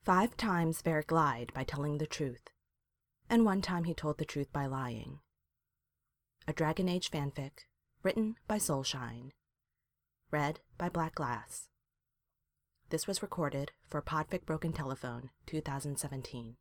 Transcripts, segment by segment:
5 times Varric lied by telling the truth, and 1 time he told the truth by lying. A Dragon Age fanfic, written by Soulshine. Read by Black Glass. This was recorded for Podfic Broken Telephone 2017.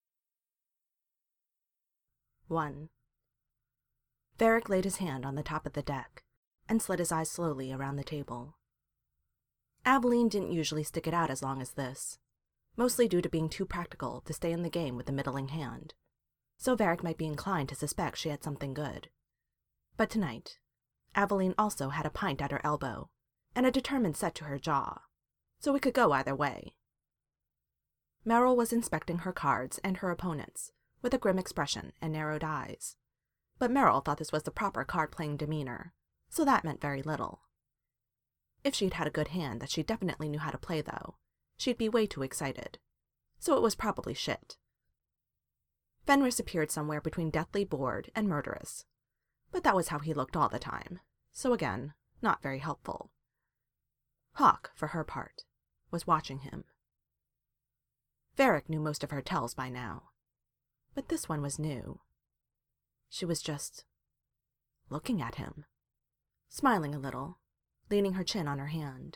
1. Varric laid his hand on the top of the deck and slid his eyes slowly around the table. Aveline didn't usually stick it out as long as this, mostly due to being too practical to stay in the game with the middling hand, so Varric might be inclined to suspect she had something good. But tonight, Aveline also had a pint at her elbow and a determined set to her jaw, so it could go either way. Merrill was inspecting her cards and her opponent's with a grim expression and narrowed eyes, but Merrill thought this was the proper card-playing demeanor, so that meant very little. If she'd had a good hand that she definitely knew how to play, though, she'd be way too excited, so it was probably shit. Fenris appeared somewhere between deathly bored and murderous, but that was how he looked all the time, so again, not very helpful. Hawk, for her part, was watching him. Varric knew most of her tells by now, but this one was new. She was just looking at him, smiling a little, leaning her chin on her hand.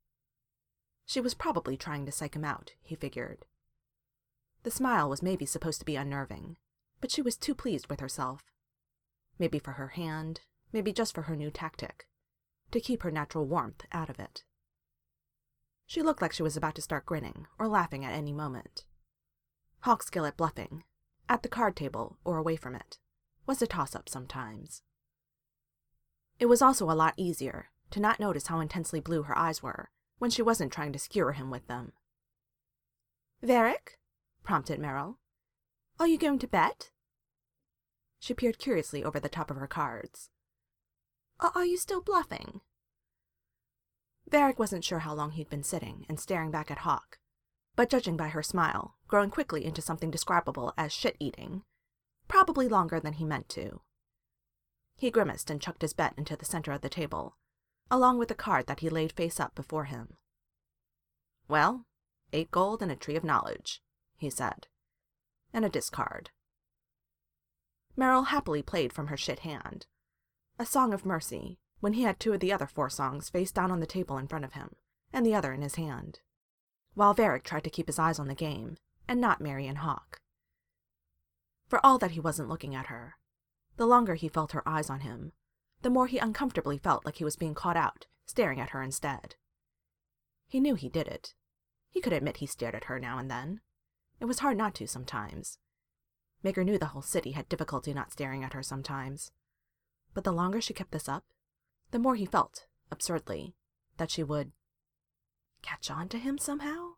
She was probably trying to psych him out, he figured. The smile was maybe supposed to be unnerving, but she was too pleased with herself. Maybe for her hand, maybe just for her new tactic, to keep her natural warmth out of it. She looked like she was about to start grinning or laughing at any moment. Hawk's skill at bluffing, at the card table or away from it, was a toss-up sometimes. It was also a lot easier to not notice how intensely blue her eyes were when she wasn't trying to skewer him with them. "Varric?" prompted Merrill. "Are you going to bet?" She peered curiously over the top of her cards. "Are you still bluffing?" Varric wasn't sure how long he'd been sitting and staring back at Hawk, but judging by her smile, growing quickly into something describable as shit-eating, probably longer than he meant to. He grimaced and chucked his bet into the center of the table, along with the card that he laid face up before him. "Well, 8 gold and a tree of knowledge," he said, "and a discard." Merrill happily played from her shit hand, a song of mercy, when he had 2 of the other 4 songs face down on the table in front of him, and the other in his hand, while Varric tried to keep his eyes on the game, and not Mary and Hawk. For all that he wasn't looking at her, the longer he felt her eyes on him, the more he uncomfortably felt like he was being caught out, staring at her instead. He knew he did it. He could admit he stared at her now and then. It was hard not to sometimes. Maker knew the whole city had difficulty not staring at her sometimes. But the longer she kept this up, the more he felt, absurdly, that she would catch on to him somehow.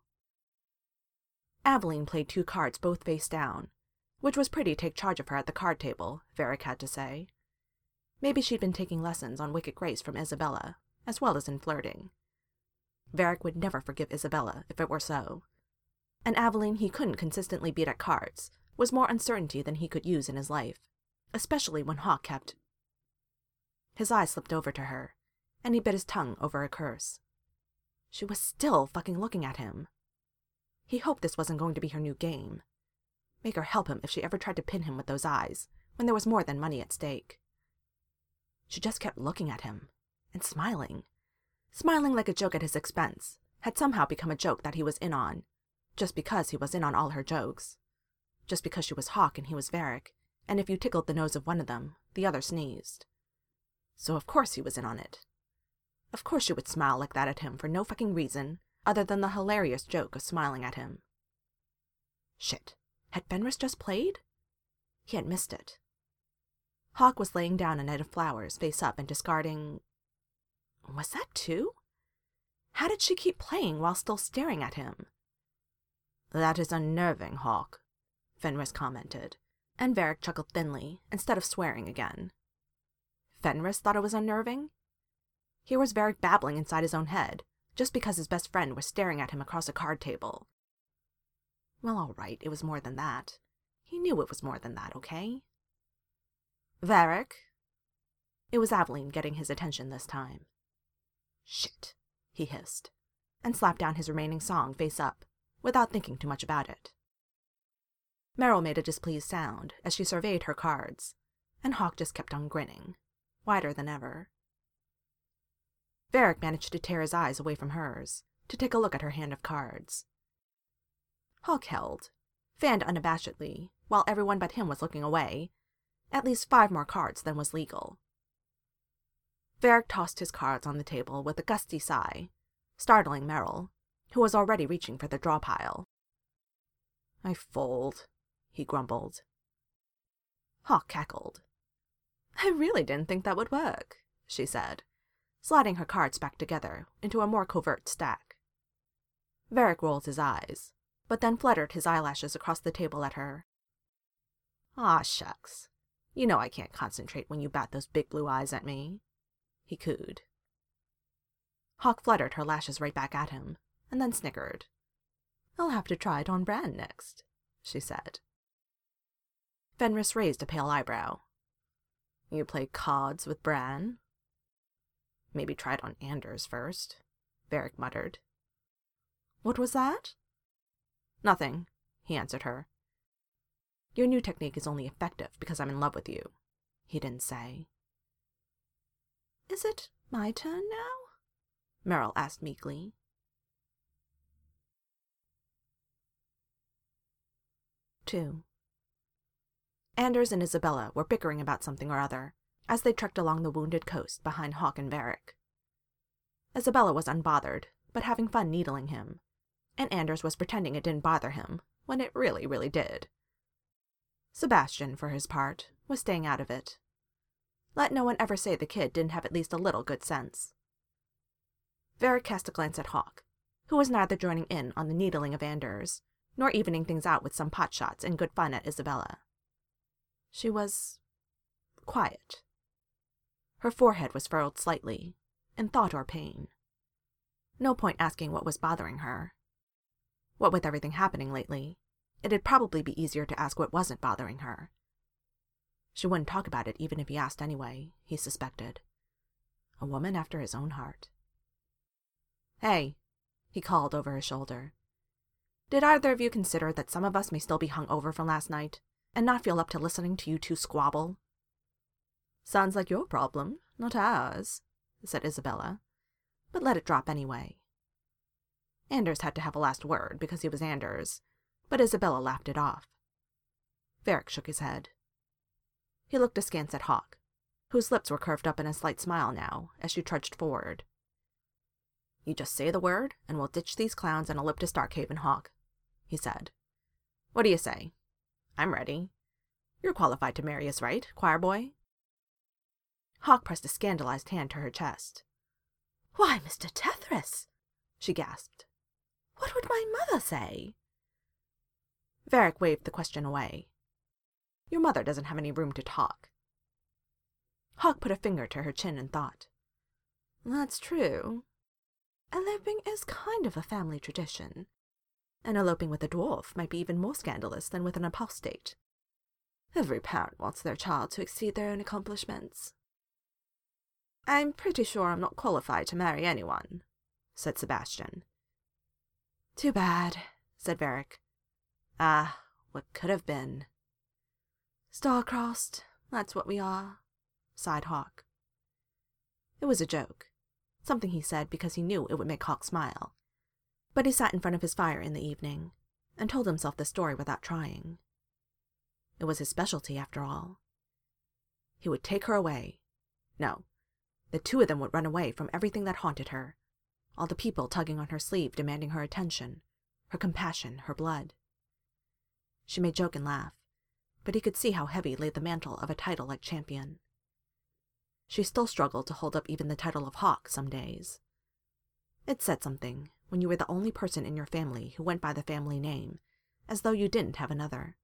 Aveline played 2 cards both face down, which was pretty take charge of her at the card table, Varric had to say. Maybe she'd been taking lessons on Wicked Grace from Isabella, as well as in flirting. Varric would never forgive Isabella if it were so. And Aveline he couldn't consistently beat at cards was more uncertainty than he could use in his life, especially when Hawk kept... His eyes slipped over to her, and he bit his tongue over a curse. She was still fucking looking at him. He hoped this wasn't going to be her new game. Make her help him if she ever tried to pin him with those eyes, when there was more than money at stake. She just kept looking at him, and smiling. Smiling like a joke at his expense had somehow become a joke that he was in on, just because he was in on all her jokes. Just because she was Hawk and he was Varric, and if you tickled the nose of one of them, the other sneezed. So of course he was in on it. Of course she would smile like that at him for no fucking reason, other than the hilarious joke of smiling at him. Shit. Had Fenris just played? He had missed it. Hawk was laying down a net of flowers face up and discarding... Was that 2? How did she keep playing while still staring at him? "That is unnerving, Hawk," Fenris commented, and Varric chuckled thinly, instead of swearing again. Fenris thought it was unnerving? Here was Varric babbling inside his own head, just because his best friend was staring at him across a card table. Well, all right, it was more than that. He knew it was more than that, okay? "Varric?" It was Aveline getting his attention this time. "Shit," he hissed, and slapped down his remaining song face up, without thinking too much about it. Meryl made a displeased sound as she surveyed her cards, and Hawk just kept on grinning, wider than ever. Varric managed to tear his eyes away from hers to take a look at her hand of cards. Hawk held, fanned unabashedly, while everyone but him was looking away, at least 5 more cards than was legal. Varric tossed his cards on the table with a gusty sigh, startling Meryl, who was already reaching for the draw pile. "I fold," he grumbled. Hawk cackled. "I really didn't think that would work," she said, sliding her cards back together into a more covert stack. Varric rolled his eyes, but then fluttered his eyelashes across the table at her. "Aw, shucks. You know I can't concentrate when you bat those big blue eyes at me," he cooed. Hawk fluttered her lashes right back at him, and then snickered. "I'll have to try it on Bran next," she said. Fenris raised a pale eyebrow. "You play cards with Bran?" "Maybe try it on Anders first," Varric muttered. "What was that?" "Nothing," he answered her. "Your new technique is only effective because I'm in love with you," he didn't say. "Is it my turn now?" Meryl asked meekly. 2. Anders and Isabella were bickering about something or other as they trekked along the wounded coast behind Hawk and Varric. Isabella was unbothered, but having fun needling him, and Anders was pretending it didn't bother him when it really, really did. Sebastian, for his part, was staying out of it. Let no one ever say the kid didn't have at least a little good sense. Varric cast a glance at Hawk, who was neither joining in on the needling of Anders, nor evening things out with some pot shots and good fun at Isabella. She was quiet. Her forehead was furrowed slightly, in thought or pain. No point asking what was bothering her. What with everything happening lately, it'd probably be easier to ask what wasn't bothering her. She wouldn't talk about it even if he asked anyway, he suspected. A woman after his own heart. "Hey," he called over his shoulder. "Did either of you consider that some of us may still be hung over from last night, and not feel up to listening to you two squabble?" "Sounds like your problem, not ours," said Isabella, but let it drop anyway. Anders had to have a last word because he was Anders, but Isabella laughed it off. Varric shook his head. He looked askance at Hawk, whose lips were curved up in a slight smile now as she trudged forward. "You just say the word, and we'll ditch these clowns and elope to Starkhaven, Hawk," he said. "What do you say? I'm ready. You're qualified to marry us, right, choir boy?" Hawk pressed a scandalized hand to her chest. "Why, Mr. Tethras!" she gasped. "What would my mother say?" Varric waved the question away. "Your mother doesn't have any room to talk." Hawk put a finger to her chin and thought. "That's true. Eloping is kind of a family tradition, and eloping with a dwarf might be even more scandalous than with an apostate. Every parent wants their child to exceed their own accomplishments." "I'm pretty sure I'm not qualified to marry anyone," said Sebastian. "Too bad," said Varric. "Ah, what could have been." "Star-crossed, that's what we are," sighed Hawk. It was a joke, something he said because he knew it would make Hawk smile. But he sat in front of his fire in the evening, and told himself the story without trying. It was his specialty, after all. He would take her away. No, the two of them would run away from everything that haunted her, all the people tugging on her sleeve demanding her attention, her compassion, her blood. She may joke and laugh, but he could see how heavy lay the mantle of a title like champion. She still struggled to hold up even the title of Hawk some days. It said something when you were the only person in your family who went by the family name, as though you didn't have another.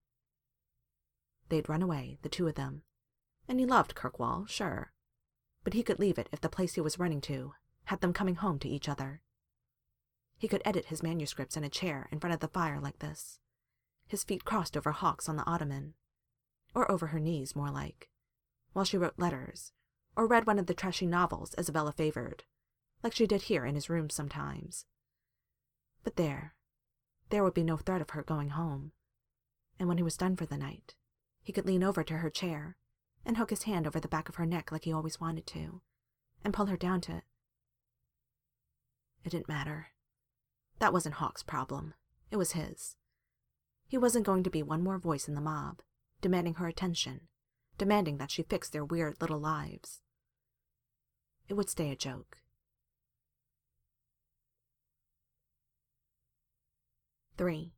They'd run away, the two of them, and he loved Kirkwall, sure, but he could leave it if the place he was running to had them coming home to each other. He could edit his manuscripts in a chair in front of the fire like this, his feet crossed over Hawk's on the ottoman, or over her knees, more like, while she wrote letters, or read one of the trashy novels Isabella favored, like she did here in his room sometimes. But there, there would be no threat of her going home. And when he was done for the night, he could lean over to her chair and hook his hand over the back of her neck like he always wanted to, and pull her down to... It didn't matter. That wasn't Hawk's problem. It was his. He wasn't going to be one more voice in the mob, demanding her attention, demanding that she fix their weird little lives. It would stay a joke. 3.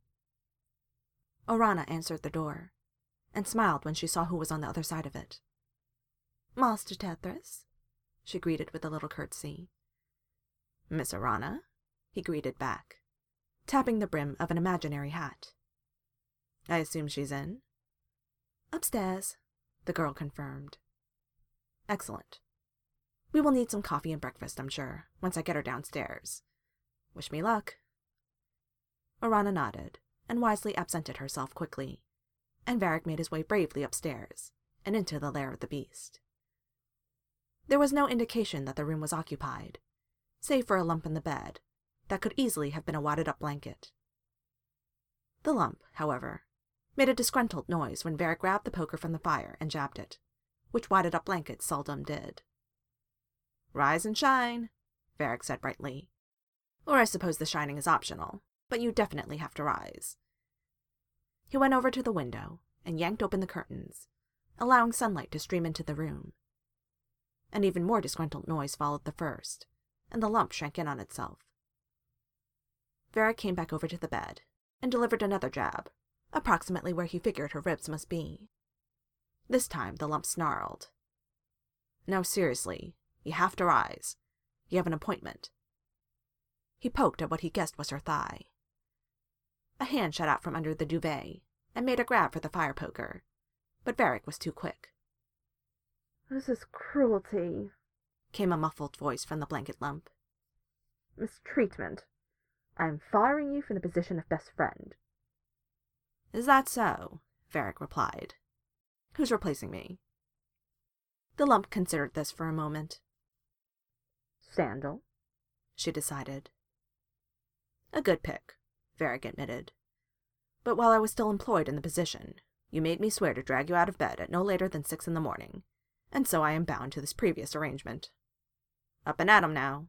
Orana answered the door, and smiled when she saw who was on the other side of it. "Master Tethras," she greeted with a little curtsy. "Miss Orana," he greeted back, tapping the brim of an imaginary hat. "I assume she's in?" "Upstairs," the girl confirmed. "Excellent. We will need some coffee and breakfast, I'm sure, once I get her downstairs. Wish me luck." Orana nodded, and wisely absented herself quickly, and Varric made his way bravely upstairs, and into the lair of the beast. There was no indication that the room was occupied, save for a lump in the bed that could easily have been a wadded-up blanket. The lump, however, made a disgruntled noise when Varric grabbed the poker from the fire and jabbed it, which wadded-up blankets seldom did. "Rise and shine," Varric said brightly. "Or I suppose the shining is optional, but you definitely have to rise." He went over to the window and yanked open the curtains, allowing sunlight to stream into the room. An even more disgruntled noise followed the first, and the lump shrank in on itself. Varric came back over to the bed and delivered another jab, approximately where he figured her ribs must be. This time the lump snarled. "No, seriously, you have to rise. You have an appointment." He poked at what he guessed was her thigh. A hand shot out from under the duvet and made a grab for the fire poker, but Varric was too quick. "This is cruelty," came a muffled voice from the blanket lump. "Mistreatment. I am firing you from the position of best friend." "Is that so?" Varric replied. "Who's replacing me?" The lump considered this for a moment. "Sandal," she decided. "A good pick," Varric admitted. "But while I was still employed in the position, you made me swear to drag you out of bed at no later than 6 a.m, and so I am bound to this previous arrangement. Up and at 'em now."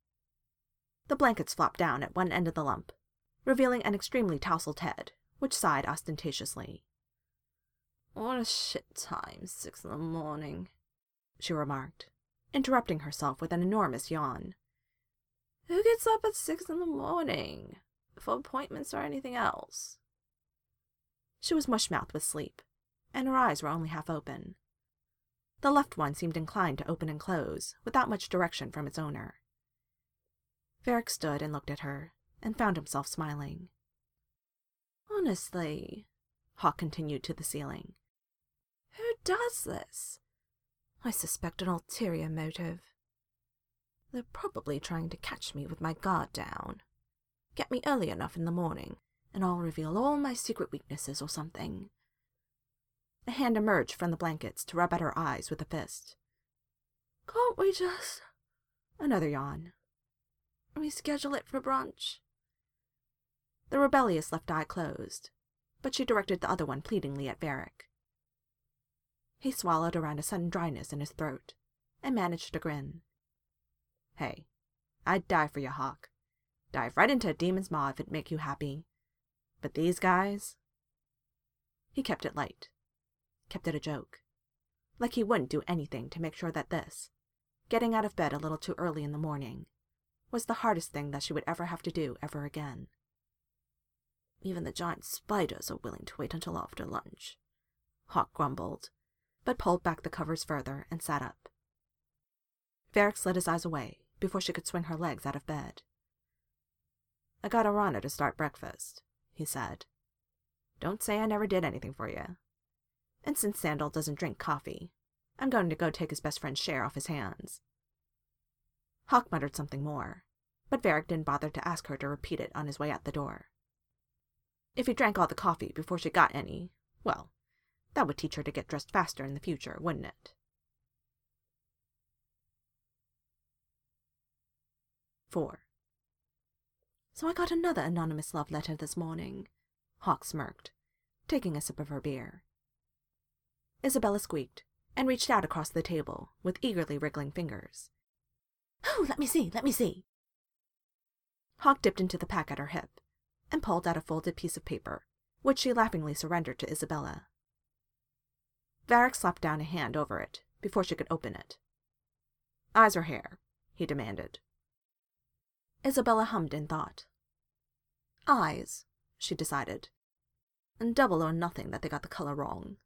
The blankets flopped down at one end of the lump, revealing an extremely tousled head, which sighed ostentatiously. "What a shit time, 6 a.m, she remarked, interrupting herself with an enormous yawn. "Who gets up at 6 a.m, for appointments or anything else?" She was mush-mouthed with sleep, and her eyes were only half open. The left one seemed inclined to open and close, without much direction from its owner. Varric stood and looked at her, and found himself smiling. "Honestly," Hawk continued to the ceiling, "who does this? I suspect an ulterior motive. They're probably trying to catch me with my guard down. Get me early enough in the morning, and I'll reveal all my secret weaknesses or something." A hand emerged from the blankets to rub at her eyes with a fist. "Can't we just..." Another yawn. "Reschedule it for brunch?" The rebellious left eye closed, but she directed the other one pleadingly at Varric. He swallowed around a sudden dryness in his throat, and managed to grin. "Hey, I'd die for you, Hawk. Dive right into a demon's maw if it'd make you happy. But these guys..." He kept it light. Kept it a joke. Like he wouldn't do anything to make sure that this, getting out of bed a little too early in the morning, was the hardest thing that she would ever have to do ever again. "Even the giant spiders are willing to wait until after lunch," Hawk grumbled, but pulled back the covers further and sat up. Varric slid his eyes away before she could swing her legs out of bed. "I got Orana to start breakfast," he said. "Don't say I never did anything for you. And since Sandal doesn't drink coffee, I'm going to go take his best friend's share off his hands." Hawk muttered something more, but Varric didn't bother to ask her to repeat it on his way out the door. If he drank all the coffee before she got any, well, that would teach her to get dressed faster in the future, wouldn't it? 4. So I got another anonymous love letter this morning. Hawk smirked, taking a sip of her beer. Isabella squeaked and reached out across the table with eagerly wriggling fingers. Oh, let me see, let me see. Hawk dipped into the pack at her hip and pulled out a folded piece of paper, which she laughingly surrendered to Isabella. Varric slapped down a hand over it before she could open it. Eyes or hair? He demanded. Isabella hummed in thought. Eyes, she decided, and double or nothing that they got the color wrong.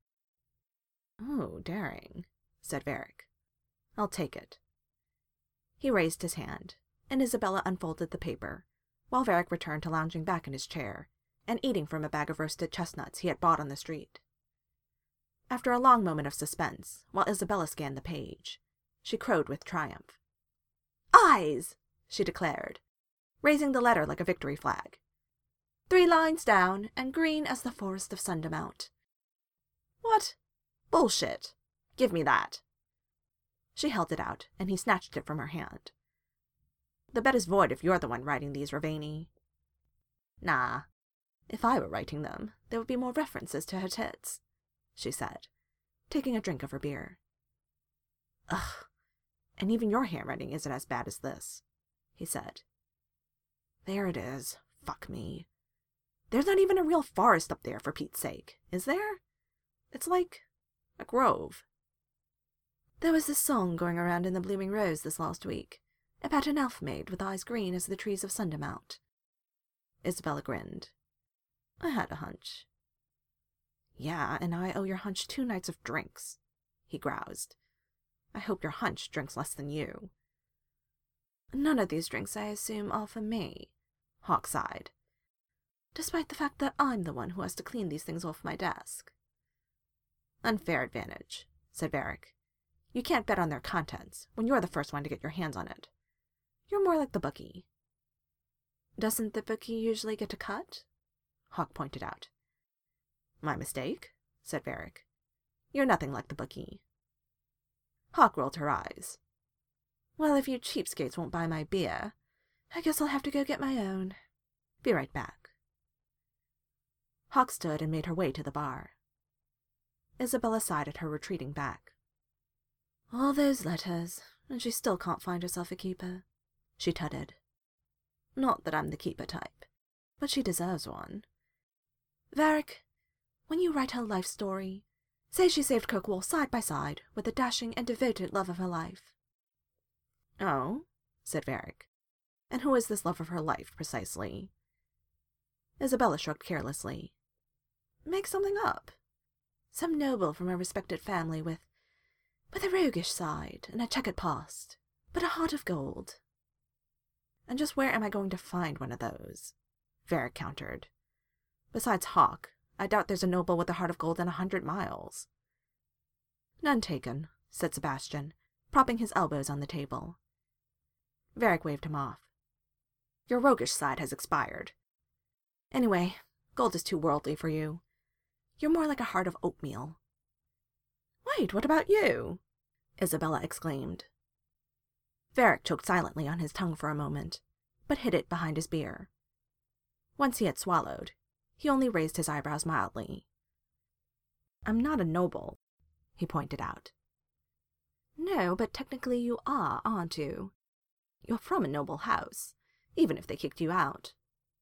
Oh, daring, said Varric. I'll take it. He raised his hand, and Isabella unfolded the paper, while Varric returned to lounging back in his chair and eating from a bag of roasted chestnuts he had bought on the street. After a long moment of suspense, while Isabella scanned the page, she crowed with triumph. Eyes, she declared, raising the letter like a victory flag. 3 lines down, and green as the forest of Sundermount. What? Bullshit. Give me that. She held it out, and he snatched it from her hand. The bet is void if you're the one writing these, Ravani. Nah. If I were writing them, there would be more references to her tits, she said, taking a drink of her beer. Ugh. And even your handwriting isn't as bad as this, he said. There it is. Fuck me. There's not even a real forest up there, for Pete's sake, is there? It's like a grove. There was this song going around in the Blooming Rose this last week, about an elf maid with eyes green as the trees of Sundermount. Isabella grinned. I had a hunch. Yeah, and I owe your hunch 2 nights of drinks, he groused. I hope your hunch drinks less than you. None of these drinks, I assume, are for me, Hawk sighed, despite the fact that I'm the one who has to clean these things off my desk. Unfair advantage, said Varric. You can't bet on their contents when you're the first one to get your hands on it. You're more like the bookie. Doesn't the bookie usually get a cut? Hawk pointed out. My mistake, said Varric. You're nothing like the bookie. Hawk rolled her eyes. Well, if you cheapskates won't buy my beer, I guess I'll have to go get my own. Be right back. Hawk stood and made her way to the bar. Isabella sighed at her retreating back. All those letters, and she still can't find herself a keeper, she tutted. Not that I'm the keeper type, but she deserves one. Varric, when you write her life story, say she saved Kirkwall side by side with the dashing and devoted love of her life. Oh, said Varric. And who is this love of her life, precisely? Isabella shrugged carelessly. Make something up. Some noble from a respected family with a roguish side and a checkered past, but a heart of gold. And just where am I going to find one of those? Varric countered. Besides Hawk, I doubt there's a noble with a heart of gold in 100 miles. None taken, said Sebastian, propping his elbows on the table. Varric waved him off. Your roguish side has expired. Anyway, gold is too worldly for you. You're more like a heart of oatmeal. Wait, what about you? Isabella exclaimed. Varric choked silently on his tongue for a moment, but hid it behind his beer. Once he had swallowed, he only raised his eyebrows mildly. I'm not a noble, he pointed out. No, but technically you are, aren't you? You're from a noble house, even if they kicked you out.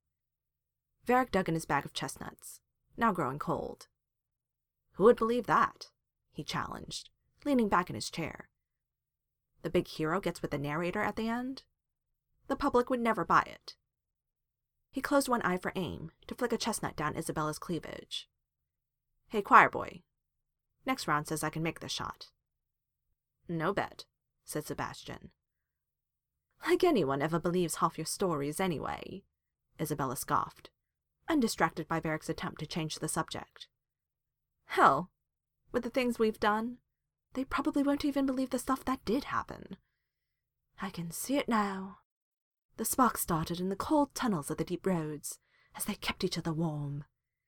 Varric dug in his bag of chestnuts, now growing cold. Who would believe that? He challenged, leaning back in his chair. The big hero gets with the narrator at the end? The public would never buy it. He closed one eye for aim to flick a chestnut down Isabella's cleavage. Hey, choir boy. Next round says I can make this shot. No bet, said Sebastian. Like anyone ever believes half your stories anyway, Isabella scoffed, undistracted by Varric's attempt to change the subject. Hell, with the things we've done, they probably won't even believe the stuff that did happen. I can see it now. The sparks started in the cold tunnels of the deep roads, as they kept each other warm.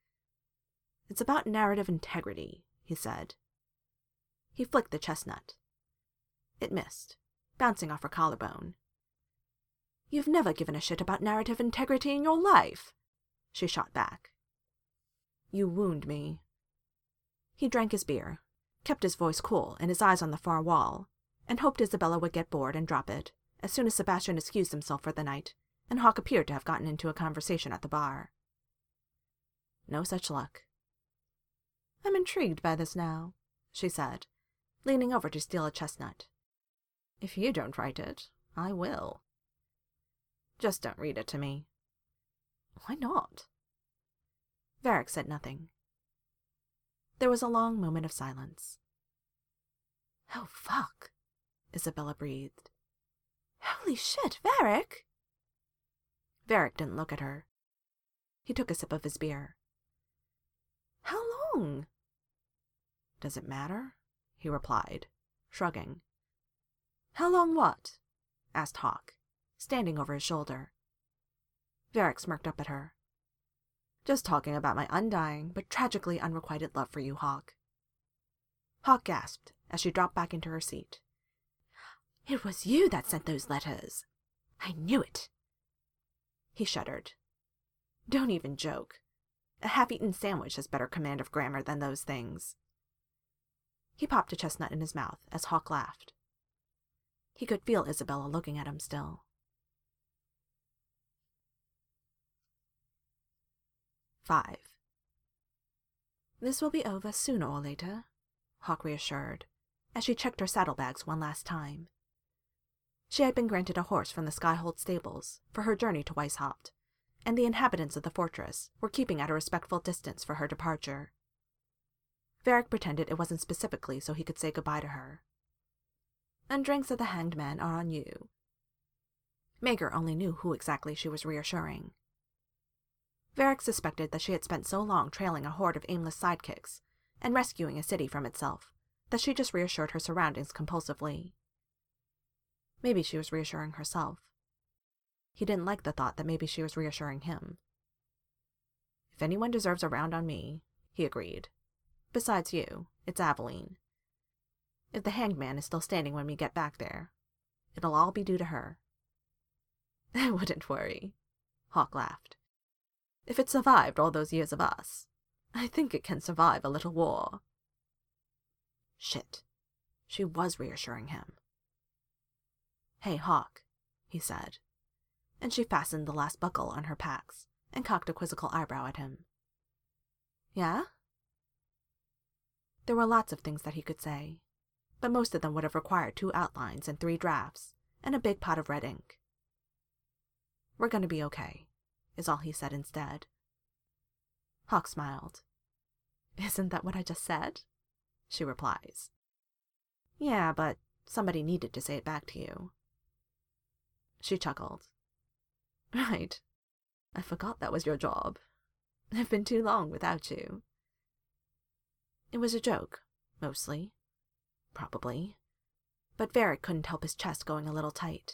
It's about narrative integrity, he said. He flicked the chestnut. It missed, bouncing off her collarbone. You've never given a shit about narrative integrity in your life, she shot back. You wound me. He drank his beer, kept his voice cool and his eyes on the far wall, and hoped Isabella would get bored and drop it as soon as Sebastian excused himself for the night, and Hawke appeared to have gotten into a conversation at the bar. No such luck. I'm intrigued by this now, she said, leaning over to steal a chestnut. If you don't write it, I will. Just don't read it to me. Why not? Varric said nothing. There was a long moment of silence. Oh, fuck, Isabella breathed. Holy shit, Varric! Varric didn't look at her. He took a sip of his beer. How long? Does it matter? He replied, shrugging. How long what? Asked Hawke, standing over his shoulder. Varric smirked up at her. Just talking about my undying but tragically unrequited love for you, Hawke. Hawke gasped as she dropped back into her seat. It was you that sent those letters. I knew it. He shuddered. Don't even joke. A half-eaten sandwich has better command of grammar than those things. He popped a chestnut in his mouth as Hawke laughed. He could feel Isabella looking at him still. 5. This will be over sooner or later, Hawke reassured, as she checked her saddlebags one last time. She had been granted a horse from the Skyhold stables for her journey to Weishaupt, and the inhabitants of the fortress were keeping at a respectful distance for her departure. Varric pretended it wasn't specifically so he could say goodbye to her. And drinks at the Hanged Man are on you. Maegor only knew who exactly she was reassuring. Varric suspected that she had spent so long trailing a horde of aimless sidekicks and rescuing a city from itself that she just reassured her surroundings compulsively. Maybe she was reassuring herself. He didn't like the thought that maybe she was reassuring him. If anyone deserves a round on me, he agreed. Besides you, it's Aveline. If the Hanged Man is still standing when we get back there, it'll all be due to her. I wouldn't worry, Hawke laughed. If it survived all those years of us, I think it can survive a little war. Shit. She was reassuring him. Hey, Hawke, he said, and she fastened the last buckle on her pax and cocked a quizzical eyebrow at him. Yeah? There were lots of things that he could say, but most of them would have required 2 outlines and 3 drafts, and a big pot of red ink. We're going to be okay, is all he said instead. Hawke smiled. Isn't that what I just said? She replies. Yeah, but somebody needed to say it back to you. She chuckled. Right. I forgot that was your job. I've been too long without you. It was a joke, mostly. Probably. But Varric couldn't help his chest going a little tight.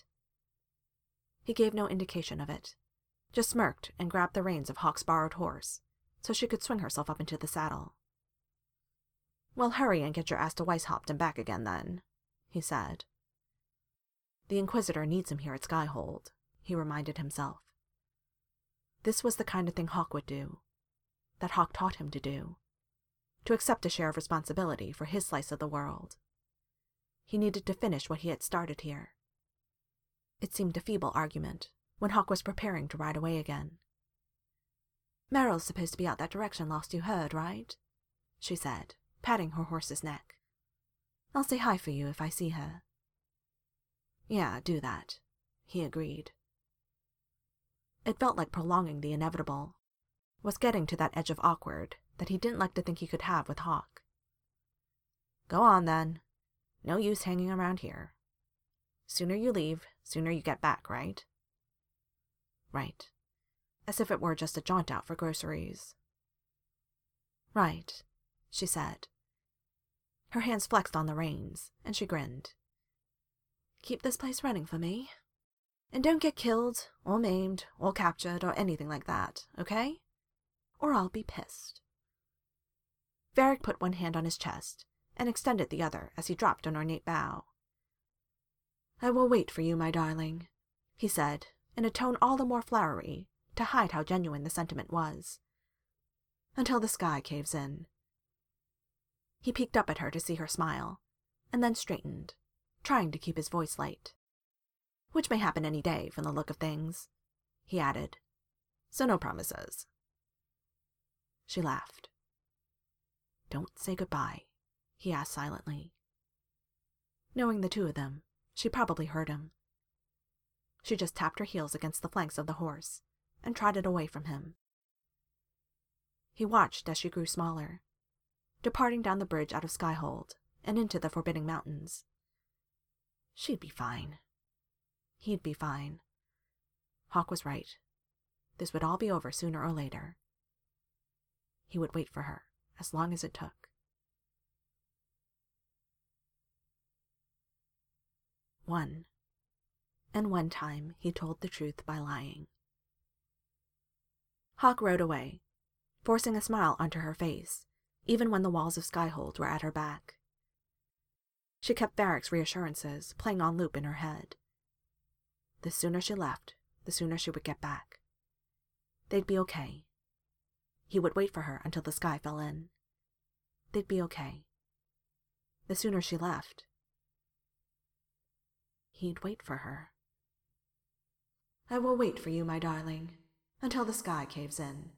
He gave no indication of it, just smirked and grabbed the reins of Hawke's borrowed horse, so she could swing herself up into the saddle. Well, hurry and get your ass to Weishaupt and back again, then, he said. The Inquisitor needs him here at Skyhold, he reminded himself. This was the kind of thing Hawke would do, that Hawke taught him to do, to accept a share of responsibility for his slice of the world. He needed to finish what he had started here. It seemed a feeble argument when Hawke was preparing to ride away again. Meryl's supposed to be out that direction last you heard, right? She said, patting her horse's neck. I'll say hi for you if I see her. Yeah, do that, he agreed. It felt like prolonging the inevitable, was getting to that edge of awkward that he didn't like to think he could have with Hawke. Go on, then. No use hanging around here. Sooner you leave, sooner you get back, right? Right. As if it were just a jaunt out for groceries. Right, she said. Her hands flexed on the reins, and she grinned. Keep this place running for me. And don't get killed, or maimed, or captured, or anything like that, okay? Or I'll be pissed. Varric put one hand on his chest, and extended the other as he dropped an ornate bow. I will wait for you, my darling, he said, in a tone all the more flowery to hide how genuine the sentiment was. Until the sky caves in. He peeked up at her to see her smile, and then straightened, trying to keep his voice light. Which may happen any day from the look of things, he added. So no promises. She laughed. Don't say goodbye, he asked silently. Knowing the two of them, she probably heard him. She just tapped her heels against the flanks of the horse and trotted away from him. He watched as she grew smaller, departing down the bridge out of Skyhold and into the forbidding mountains. She'd be fine. He'd be fine. Hawk was right. This would all be over sooner or later. He would wait for her as long as it took. 1. And one time he told the truth by lying. Hawk rode away, forcing a smile onto her face, even when the walls of Skyhold were at her back. She kept Varric's reassurances playing on loop in her head. The sooner she left, the sooner she would get back. They'd be okay. He would wait for her until the sky fell in. They'd be okay. The sooner she left, he'd wait for her. I will wait for you, my darling, until the sky caves in.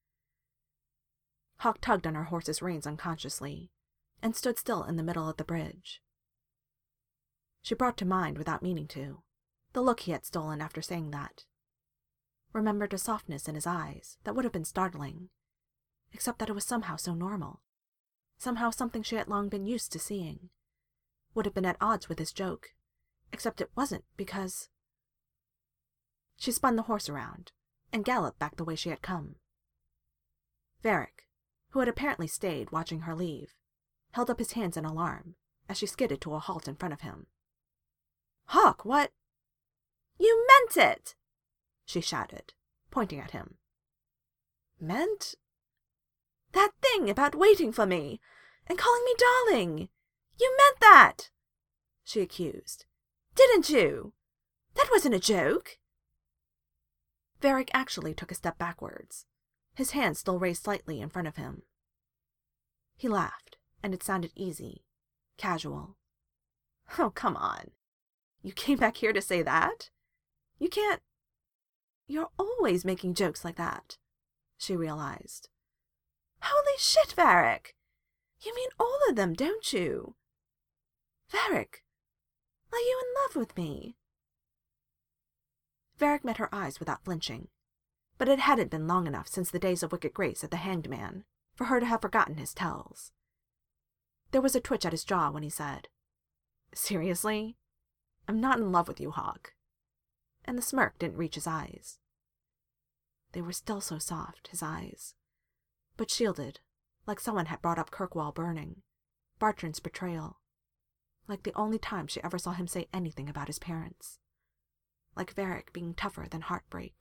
Hawk tugged on her horse's reins unconsciously, and stood still in the middle of the bridge. She brought to mind, without meaning to, the look he had stolen after saying that. Remembered a softness in his eyes that would have been startling, except that it was somehow so normal, somehow something she had long been used to seeing. Would have been at odds with his joke, except it wasn't because... She spun the horse around and galloped back the way she had come. Varric, who had apparently stayed watching her leave, held up his hands in alarm as she skidded to a halt in front of him. Hawk, what? You meant it! She shouted, pointing at him. Meant? That thing about waiting for me and calling me darling. You meant that, she accused. Didn't you? That wasn't a joke. Varric actually took a step backwards, his hand still raised slightly in front of him. He laughed, and it sounded easy, casual. Oh, come on. You came back here to say that? You can't... You're always making jokes like that, she realized. Holy shit, Varric! You mean all of them, don't you? Varric, are you in love with me? Varric met her eyes without flinching, but it hadn't been long enough since the days of wicked grace at the Hanged Man for her to have forgotten his tells. There was a twitch at his jaw when he said, Seriously? I'm not in love with you, Hawk. And the smirk didn't reach his eyes. They were still so soft, his eyes, but shielded, like someone had brought up Kirkwall burning, Bartrand's betrayal, like the only time she ever saw him say anything about his parents, like Varric being tougher than heartbreak.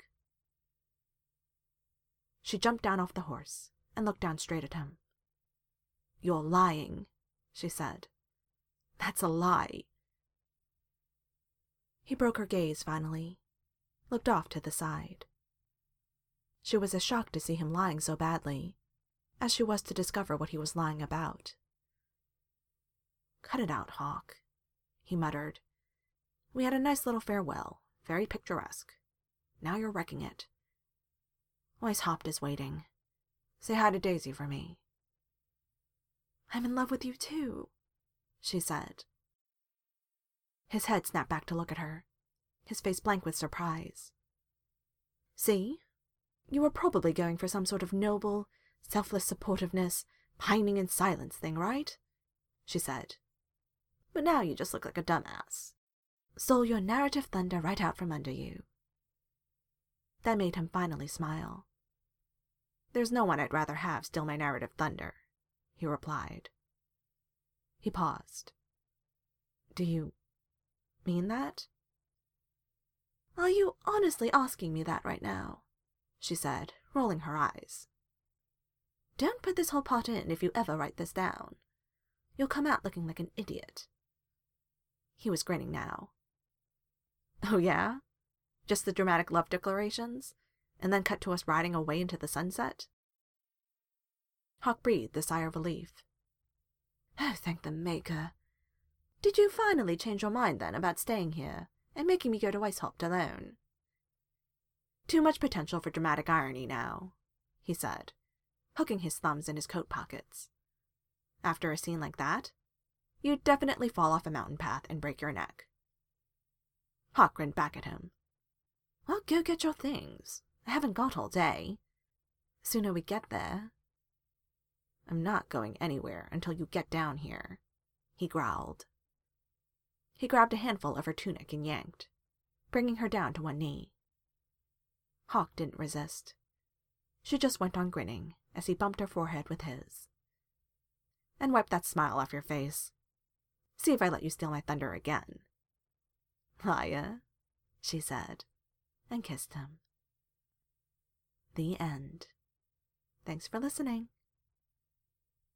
She jumped down off the horse and looked down straight at him. You're lying, she said. That's a lie. He broke her gaze finally, looked off to the side. She was as shocked to see him lying so badly as she was to discover what he was lying about. Cut it out, Hawk, he muttered. We had a nice little farewell, very picturesque. Now you're wrecking it. Weishaupt is waiting. Say hi to Daisy for me. I'm in love with you too, she said. His head snapped back to look at her, his face blank with surprise. See? You were probably going for some sort of noble, selfless supportiveness, pining in silence thing, right? She said. But now you just look like a dumbass. Stole your narrative thunder right out from under you. That made him finally smile. There's no one I'd rather have steal my narrative thunder, he replied. He paused. Do you mean that? Are you honestly asking me that right now? She said, rolling her eyes. Don't put this whole part in if you ever write this down. You'll come out looking like an idiot. He was grinning now. Oh, yeah? Just the dramatic love declarations, and then cut to us riding away into the sunset? Hawk breathed a sigh of relief. Oh, thank the Maker. Did you finally change your mind, then, about staying here and making me go to Weishaupt alone? Too much potential for dramatic irony now, he said, hooking his thumbs in his coat pockets. After a scene like that, you'd definitely fall off a mountain path and break your neck. Hawk grinned back at him. Well, go get your things. I haven't got all day. The sooner we get there. I'm not going anywhere until you get down here, he growled. He grabbed a handful of her tunic and yanked, bringing her down to one knee. Hawk didn't resist. She just went on grinning as he bumped her forehead with his. And wipe that smile off your face. See if I let you steal my thunder again. Liar, she said, and kissed him. The end. Thanks for listening.